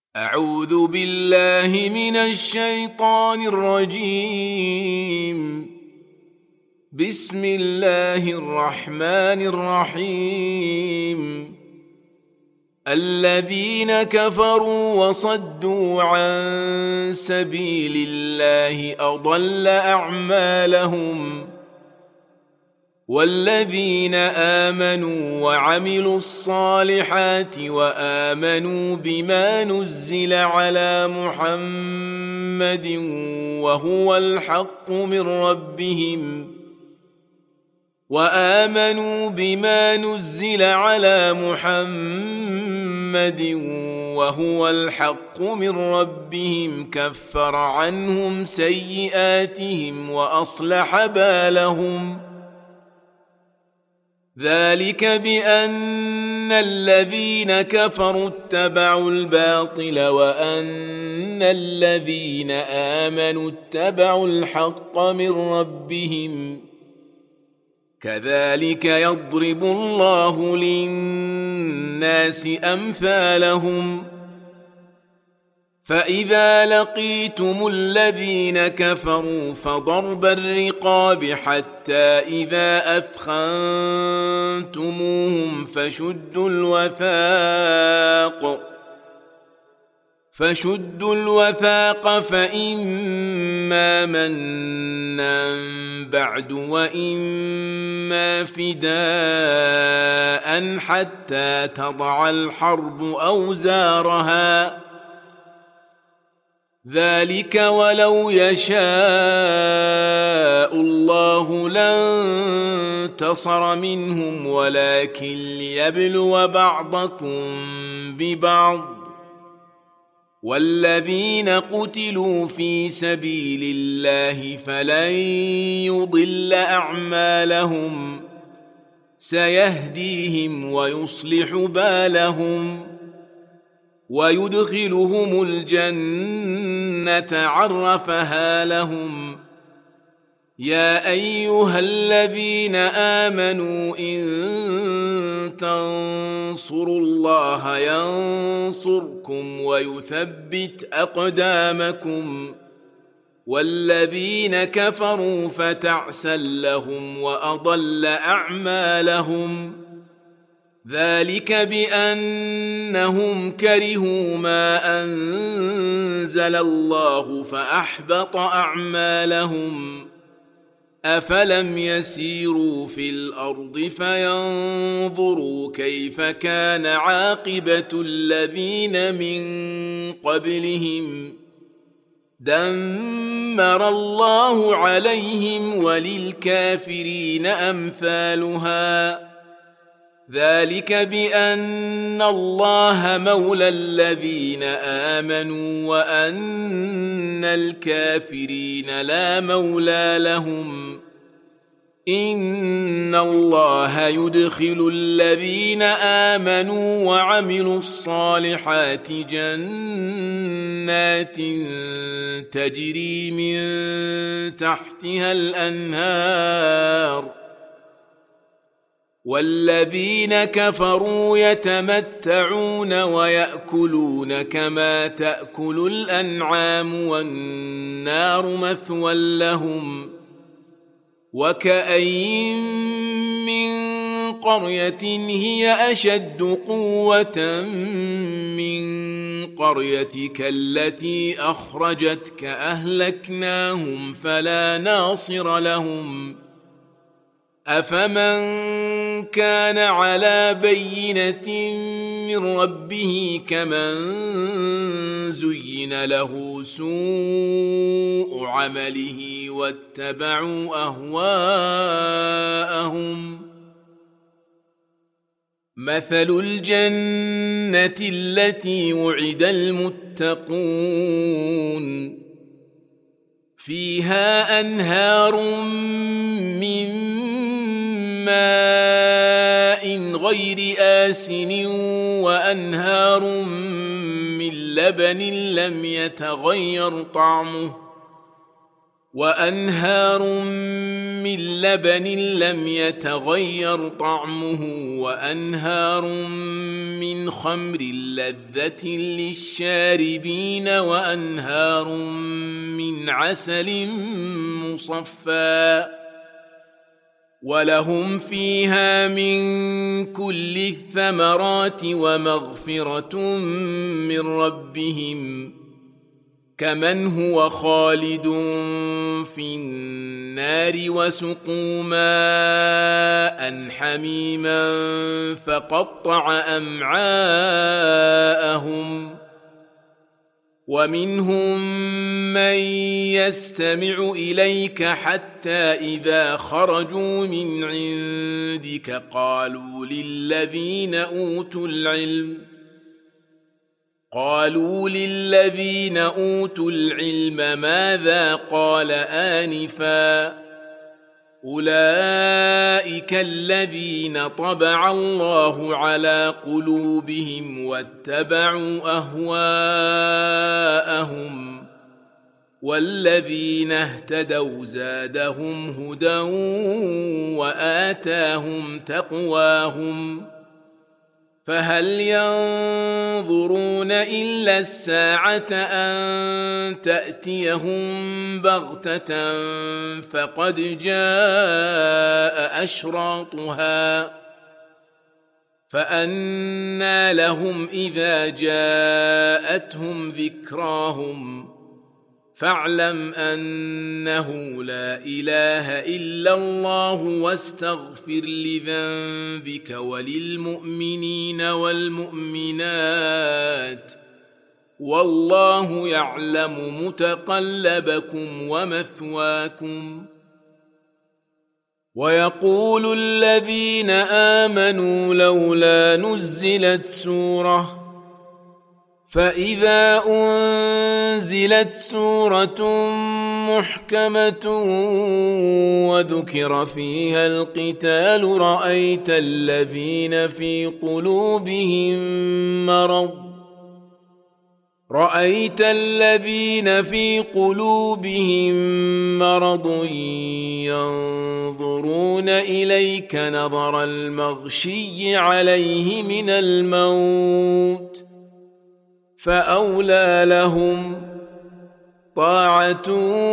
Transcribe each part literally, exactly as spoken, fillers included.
أعوذ بالله من الشيطان الرجيم. بسم الله الرحمن الرحيم. الذين كفروا وصدوا عن سبيل الله أضل أعمالهم، والذين آمنوا وعملوا الصالحات وآمنوا بما نزل على محمد وهو الحق من ربهم وآمنوا بما نزل على محمد وهو الحق من ربهم كفر عنهم سيئاتهم وأصلح بالهم. ذلك بأن الذين كفروا اتبعوا الباطل وأن الذين آمنوا اتبعوا الحق من ربهم، كذلك يضرب الله للناس أمثالهم. فإذا لقيتم الذين كفروا فضرب الرقاب حتى إذا أثخنتموهم فشدوا الوثاق فشدوا الوثاق فإما منا بعد وإما فداء حتى تضع الحرب أوزارها، ذلك ولو يشاء الله لانتصر منهم ولكن ليبلو بعضكم ببعض، والذين قتلوا في سبيل الله فلن يضل أعمالهم، سيهديهم ويصلح بالهم ويدخلهم الجنة عرفها لهم. يا أيها الذين آمنوا إن تنصروا الله ينصركم ويثبت أقدامكم، والذين كفروا فتعسا لهم وأضل أعمالهم. ذلك بأنهم كرهوا ما أنزل الله فأحبط أعمالهم. أفلم يسيروا في الأرض فينظروا كيف كان عاقبة الذين من قبلهم، دمر الله عليهم وللكافرين أمثالها. ذلك بأن الله مولى الذين آمنوا وأن الكافرين لا مولى لهم. إن الله يدخل الذين آمنوا وعملوا الصالحات جنات تجري من تحتها الأنهار، والذين كفروا يتمتعون ويأكلون كما تأكل الأنعام والنار مثوى لهم. وكأين من قرية هي أشد قوة من قريتك التي أخرجتك أهلكناهم فلا ناصر لهم. أفمن كان على بينة من ربه كمن زين له سوء عمله واتبعوا أهواءهم. مثل الجنة التي وعد المتقون فيها أنهار من ماء غير آسن وأنهار من لبن لم يتغير طعمه وأنهار من لبن لم يتغير طعمه وأنهار من خمر لذة للشاربين وأنهار من عسل مصفى ولهم فيها من كل الثمرات ومغفرة من ربهم كمن هو خالد في النار وسقوا ماء حميما فقطع أمعاءهم ومنهم من يستمع إليك حتى إذا خرجوا من عندك قالوا للذين أوتوا العلم قالوا للذين أوتوا العلم ماذا قال آنفا أولئك الذين طبع الله على قلوبهم واتبعوا أهواءهم والذين اهتدوا زادهم هدى وآتاهم تقواهم فهل ينظرون إلا الساعة أن تأتيهم بغتة فقد جاء أشراطها فأنى لهم إذا جاءتهم ذكراهم فاعلم أنه لا إله إلا الله واستغفر لذنبك وللمؤمنين والمؤمنات والله يعلم متقلبكم ومثواكم ويقول الذين آمنوا لولا نزلت سورة فإذا أنزلت سورة محكمة وذكر فيها القتال رأيت الذين في قلوبهم مرض رأيت الذين في قلوبهم مرض ينظرون إليك نظر المغشي عليه من الموت فأولى لهم طاعة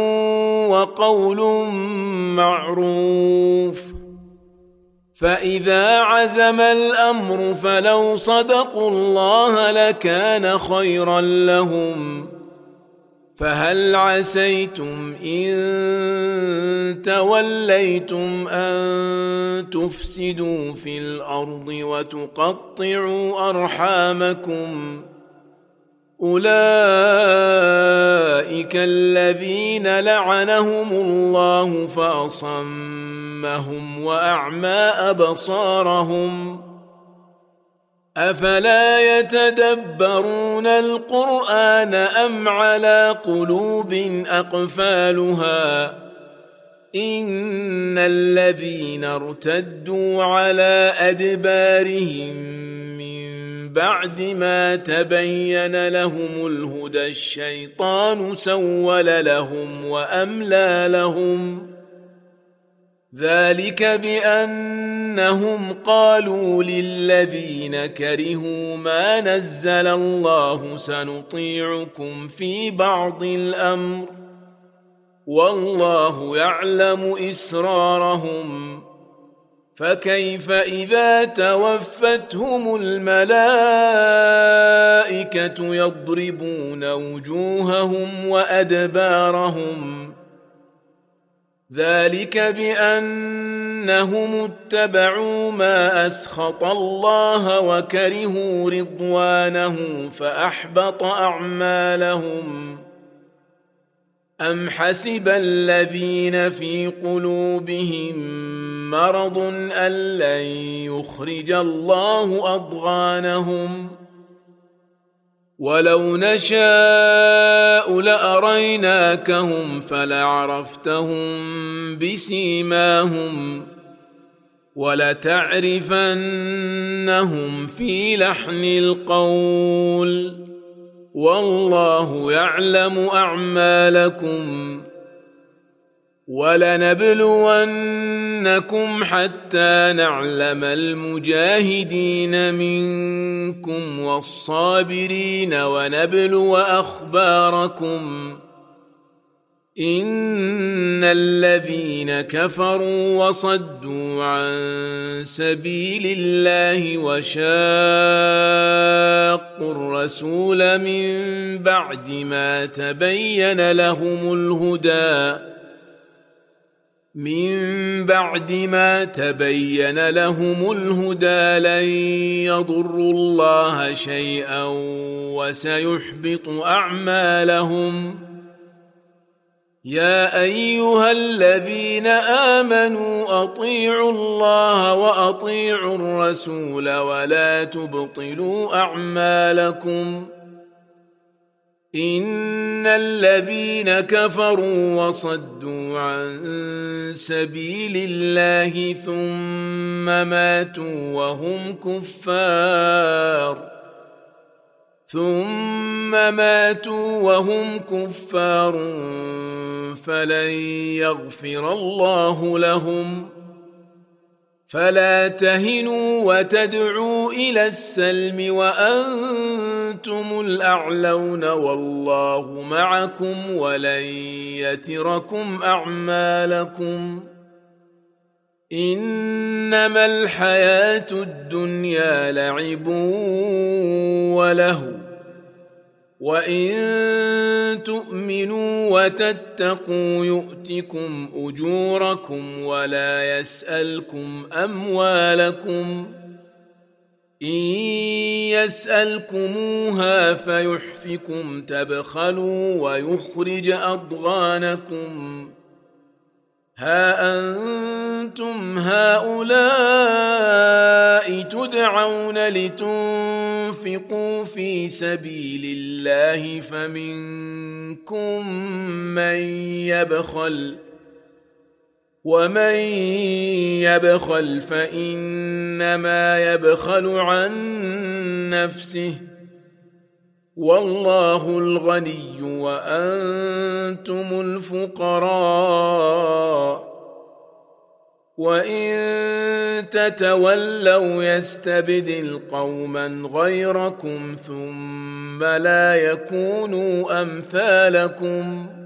وقول معروف فإذا عزم الأمر فلو صدقوا الله لكان خيرا لهم فهل عسيتم إن توليتم أن تفسدوا في الأرض وتقطعوا أرحامكم أولئك الذين لعنهم الله فأصمهم وأعمى أبصارهم أفلا يتدبرون القرآن أم على قلوب أقفالها إن الذين ارتدوا على أدبارهم بعد ما تبين لهم الهدى الشيطان سول لهم وأملى لهم ذلك بأنهم قالوا للذين كرهوا ما نزل الله سنطيعكم في بعض الأمر والله يعلم إسرارهم فكيف إذا توفتهم الملائكة يضربون وجوههم وأدبارهم ذلك بأنهم اتبعوا ما أسخط الله وكرهوا رضوانه فأحبط أعمالهم أم حسب الذين في قلوبهم مرض أن لن يخرج الله أضغانهم ولو نشاء لأريناكهم فلعرفتهم بسيماهم ولتعرفنهم في لحن القول والله يعلم أعمالكم ولنبلونكم حتى نعلم المجاهدين منكم والصابرين ونبلو أخباركم إن الذين كفروا وصدوا عن سبيل الله وشاقوا الرسول من بعد ما تبين لهم الهدى من بعد ما تبين لهم الهدى لن يضروا الله شيئا وسيحبط أعمالهم يا أيها الذين آمنوا أطيعوا الله وأطيعوا الرسول ولا تبطلوا أعمالكم إن الذين كفروا وصدوا عن سبيل الله ثم ماتوا وهم كفار ثم ماتوا وهم كفار فلن يغفر الله لهم فلا تهنوا وتدعوا إلى السلم وأنتم الأعلون والله معكم ولن يتركم أعمالكم إنما الحياة الدنيا لعب وله وإن تؤمنوا وتتقوا يؤتكم أجوركم ولا يسألكم أموالكم إن يسألكموها فيحفكم تبخلوا ويخرج أضغانكم ها أنتم هؤلاء تدعون لتنفقوا في سبيل الله فمنكم من يبخل ومن يبخل فإنما يبخل عن نفسه والله الغني وأنتم الفقراء وإن تتولوا يستبدل قوما غيركم ثم لا يكونوا أمثالكم